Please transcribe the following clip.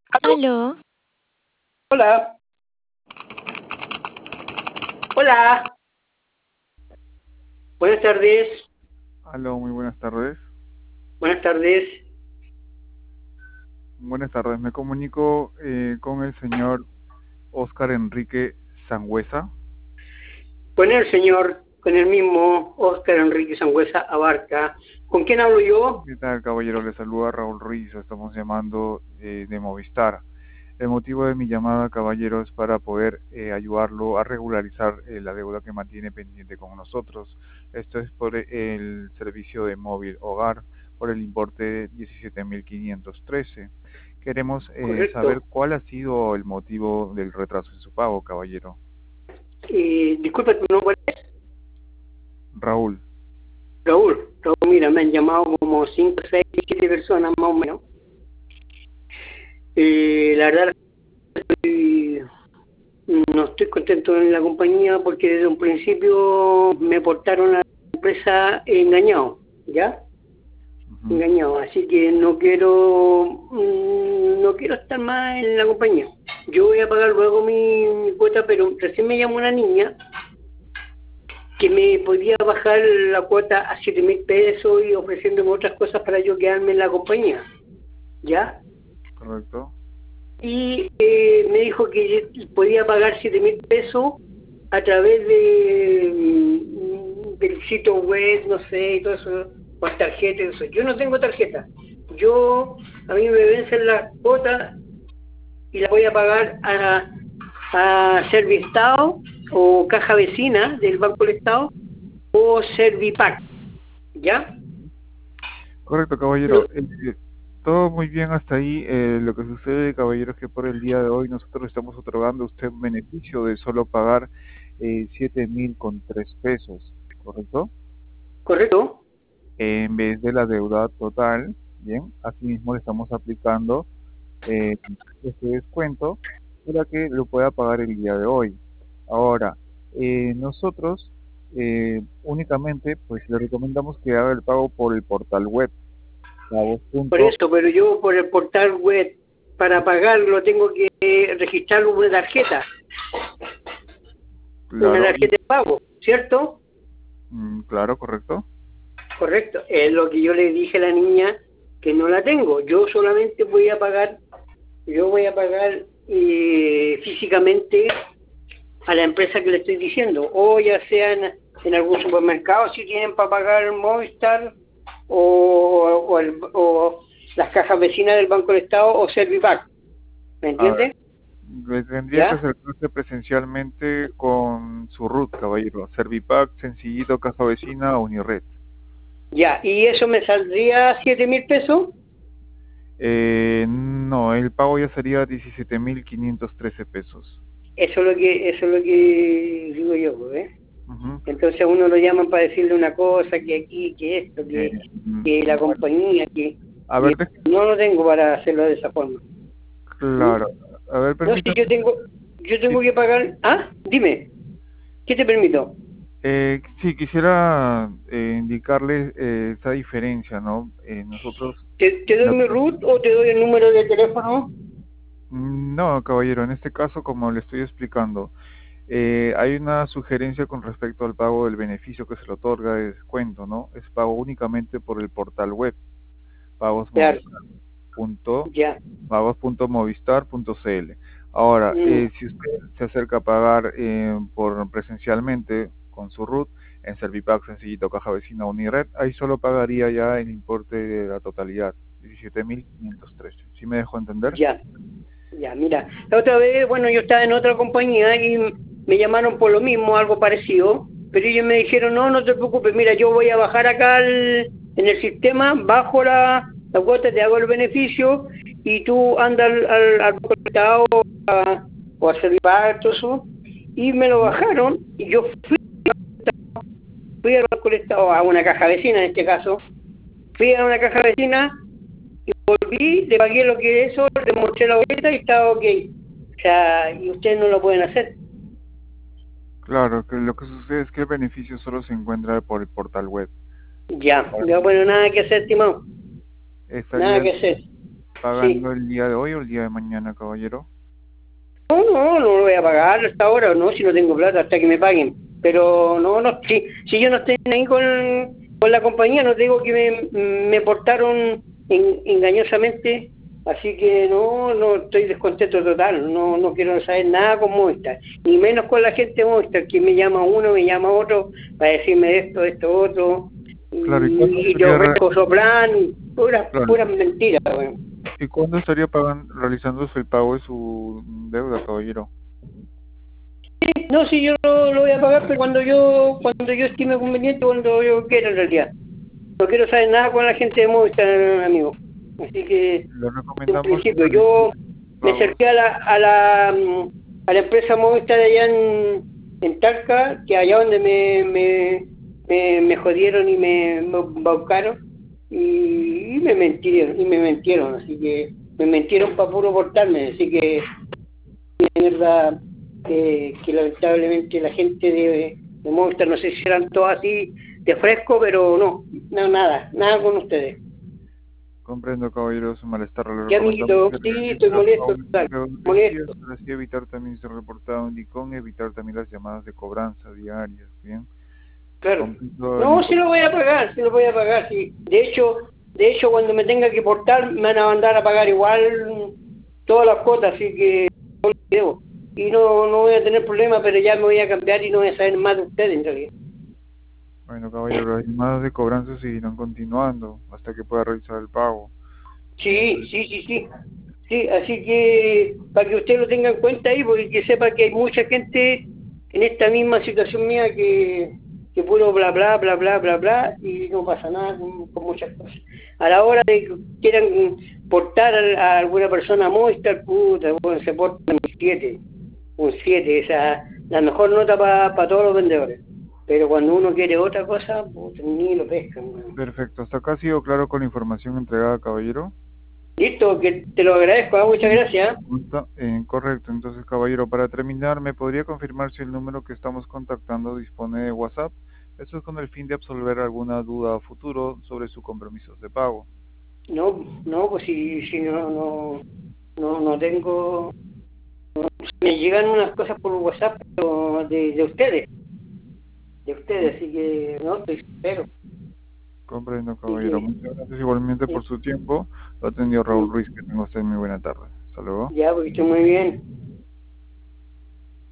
Aló. Aló, Hola. Hola. Buenas tardes. Aló, muy buenas tardes. Buenas tardes. Buenas tardes, me comunico con el señor Óscar Enrique Sangüesa. Con el mismo Óscar Enrique Sangüesa Abarca. ¿Con quién hablo yo? ¿Qué tal, caballero? Le saluda Raúl Ruiz, estamos llamando de Movistar. El motivo de mi llamada, caballero, es para poder ayudarlo a regularizar la deuda que mantiene pendiente con nosotros. Esto es por el servicio de móvil hogar, por el importe de 17.513. Queremos saber Correcto. cuál ha sido el motivo del retraso en su pago, caballero. Disculpa tu nombre. Raúl. Raúl. Raúl, mira, me han llamado como 5, 6, 7 personas más o menos. La verdad, estoy- no estoy contento en la compañía porque desde un principio me portaron a la empresa engañado, ¿ya? Ujú. Engañado, así que no quiero estar más en la compañía. Yo voy a pagar luego mi cuota, pero recién me llamó una niña que me podía bajar la cuota a 7.000 pesos y ofreciéndome otras cosas para yo quedarme en la compañía, ¿ya? Correcto. Y me dijo que podía pagar 7.000 pesos a través del sitio web, no sé, y todo eso, con tarjeta y eso. Yo no tengo tarjeta. A mí me vencen las cuotas y las voy a pagar a Serviestado o Caja Vecina del Banco del Estado o Servipac, ¿ya? Correcto, Lo- caballero. Todo muy bien hasta ahí. Lo que sucede, caballero, es que por el día de hoy nosotros le estamos otorgando a usted un beneficio de solo pagar 7.003 pesos, ¿correcto? ¿Correcto? En vez de la deuda total, bien, asimismo le estamos aplicando eh, este descuento para que lo pueda pagar el día de hoy. Ahora, nosotros únicamente pues le recomendamos que haga el pago por el portal web, pagos Por punto. eso, pero yo por el portal web, para pagarlo, tengo que registrar una Claro, tarjeta de pago, ¿cierto? claro, correcto. Correcto. Es lo que yo le dije a la niña que no la tengo. Yo voy a pagar físicamente a la empresa que le estoy diciendo, o ya sea en algún supermercado si tienen para pagar Movistar o las cajas vecinas del Banco del Estado o Servipac, ¿me A ver, entiendes? le tendría que ¿Ya? acercarse presencialmente con su RUT, caballero. Servipack, Sencillito, Caja Vecina, Unired. Ya, y eso me saldría 7.000 pesos. No, el pago ya sería 17.513 pesos. Eso es lo que digo yo, pues, ¿eh? Ujú. Entonces a uno lo llaman para decirle una cosa, que aquí, que esto, Eh, que la bueno, compañía, a y ver, no lo tengo para hacerlo de esa forma. ¿Mm? claro. A ver, No, si permítame. yo Sí, tengo que pagar. Ah, dime, ¿qué te permito? sí, quisiera indicarle esa diferencia, ¿no? Nosotros, ¿Te doy la- mi root o te doy el número de teléfono? no, caballero, en este caso, como le estoy explicando, hay una sugerencia con respecto al pago del beneficio que se le otorga de descuento, ¿no? Es pago únicamente por el portal web, pagos Claro, Movistar. Punto, ya. pagos.movistar.cl. Ahora, Mm, si usted se acerca a pagar por presencialmente con su RUT en Servipack, Sencillito, Caja Vecina, Unired, ahí solo pagaría ya el importe de la totalidad, 17.513. ¿Sí me dejó entender? ya, ya, mira. La otra vez, bueno, yo estaba en otra compañía y me llamaron por lo mismo, algo parecido, pero ellos me dijeron, no, no te preocupes, mira, yo voy a bajar acá en el sistema, bajo la cuota, te hago el beneficio y tú andas al Banco del Estado o a Servipack, todo eso, y me lo Ujú. bajaron y yo fui al Banco del Estado, a una caja vecina en este caso, fui a una caja vecina y volví, le pagué lo que es eso, le mostré la boleta y estaba ok. O sea, y ustedes no lo pueden hacer. Claro, que lo que sucede es que el beneficio solo se encuentra por el portal web. Ya, ya, bueno, nada que hacer, estimado. Nada Estaría que hacer. Sí. pagando el día de hoy o el día de mañana, caballero? No lo voy a pagar hasta ahora, no, si no tengo plata hasta que me paguen. Pero no, si yo no estoy ahí con la compañía, no te digo que me portaron engañosamente, así que no estoy descontento total, no quiero saber nada con Movistar, ni menos con la gente de Movistar, que me llama uno, me llama otro, para decirme esto, otro, Claro, ¿y cuándo y te ofrezco soplan, claro, puras mentiras, bueno. ¿y cuándo estaría realizándose el pago de su deuda, caballero? No, sí, yo lo voy a pagar, pero cuando yo estime conveniente, cuando yo quiera en realidad. No quiero saber nada con la gente de Movistar, amigo. Así que, Le en recomendamos que principio, realice yo sus me pagos. acerqué a la empresa Movistar allá en Talca, que allá donde me jodieron y me embaucaron, y me mentieron, así que me mentieron para puro portarme, así que de verdad que lamentablemente la gente de Movistar, no sé si eran todos así de fresco, pero nada con ustedes. Comprendo, caballero, su malestar. Le Ya, recomendamos amiguito, que sí, realice estoy los molesto, pagos total, vencidos molesto. para así evitar también ser reportado en DICOM y evitar también las llamadas de cobranza diarias. Bien, Claro. comprendo el No, sí lo inconveniente. voy a pagar, sí lo voy a pagar, sí. De hecho, cuando me tenga que portar, me van a mandar a pagar igual todas las cuotas, así que no lo debo. Y no voy a tener problema, pero ya me voy a cambiar y no voy a saber más de ustedes en realidad. Bueno, caballero, las llamadas de cobranza seguirán continuando hasta que pueda realizar el pago. Sí, sí, sí, sí. Sí, así que para que usted lo tenga en cuenta ahí, porque que sepa que hay mucha gente en esta misma situación mía que puro bla, bla, bla, bla, bla, bla, y no pasa nada con muchas cosas. A la hora de que quieran portar a alguna persona a Movistar, puta, bueno, se porta un 7, esa la mejor nota para todos los vendedores. Pero cuando uno quiere otra cosa, puta, ni lo pescan. Weón. Perfecto, hasta acá ha sido claro con la información entregada, caballero. Listo, que te lo agradezco, muchas gracias. Correcto, entonces, caballero, para terminar, ¿me podría confirmar si el número que estamos contactando dispone de WhatsApp? Esto es con el fin de absolver alguna duda a futuro sobre su compromiso de pago. No, pues si no tengo, me llegan unas cosas por WhatsApp, pero de ustedes, así que no, estoy espero. Comprendo, Así caballero. que Muchas gracias igualmente por su tiempo. Lo atendió Raúl Ruiz. Que tenga usted muy buena tarde. Hasta luego. ya, porque estoy muy bien.